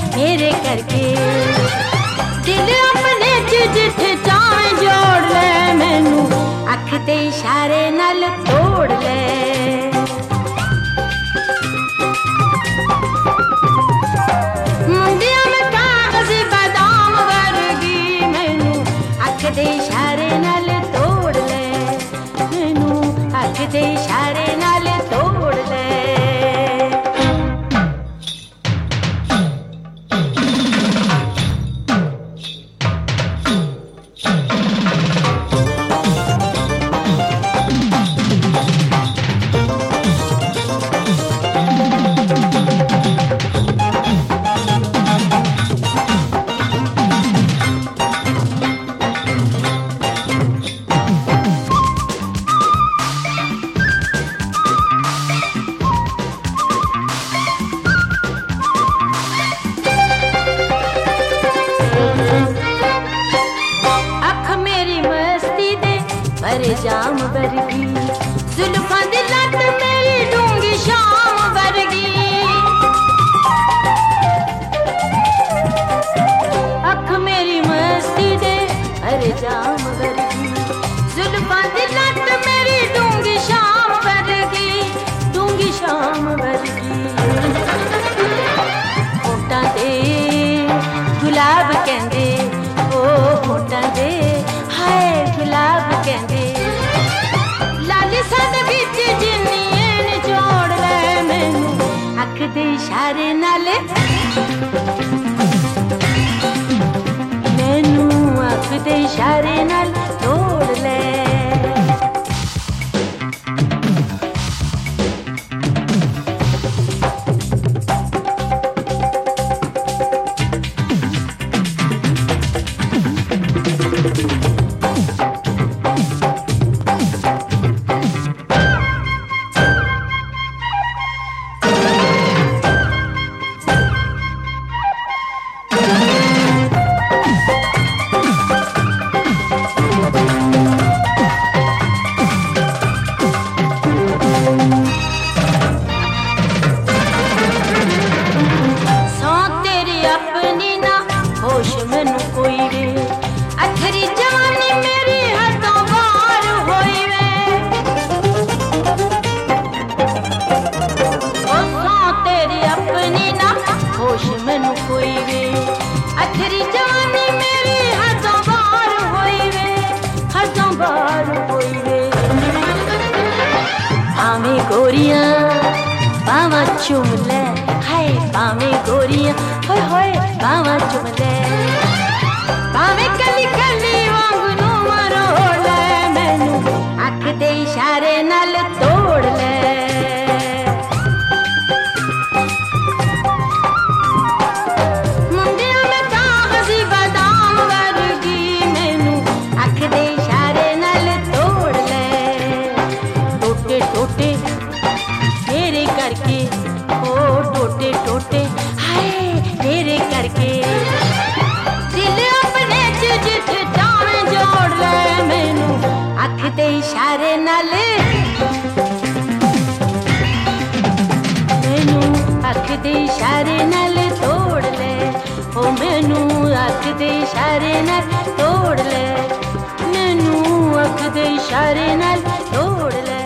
मेरे करके दिल अपने जिथे चाहे जोड़ ले मैनू अख ते इशारे नाल तोड़ ले मुंडिया में कागज बादाम वर्गी मैनू अख ते इशारे नाल तोड़ ले मैनू अख ते इशारे नाल तोड़ ले अरे जाम वर्गी जुल्फां दी लट मेरी डूंगी शाम वर्गी अख मेरी मस्ती दे अरे जाम वर्गी जुल्फां दी लट मेरी डूंगी शाम वर्गी होठां दे गुलाब कहंदे ओ होठां दे हाय गुलाब कहंदे अख दे इशारे नाल मैनू अख दे इशारे नाल तोड़ ले होश मैनू कोई वे अथरी जवानी मेरी हदों बार होई वे तेरी अपनी ना होश मैनू कोई वे अथरी जवानी मेरी हदों बार होई वे हदों बार होई वे भावें गोरियां बावां चूम ले हाय भावें गोरियां होए होए बावां चूम ले भावें कली कली वांगू मरोड़ ले मैनू अख दे इशारे नाल तोड़ ले मुंडिया में कागज बादाम वर्गी मैनू अख दे इशारे नाल तोड़ ले टोटे टोटे तेरे करके ओ टोटे टोटे हाय तेरे करके दिल अपने जिथे चाहे जोड़ ले मैनू अख दे इशारे नाल मैनू अख दे इशारे नाल तोड़ ले ओ मैनू अख दे इशारे नाल तोड़ ले मैनू अख दे इशारे नाल तोड़ ले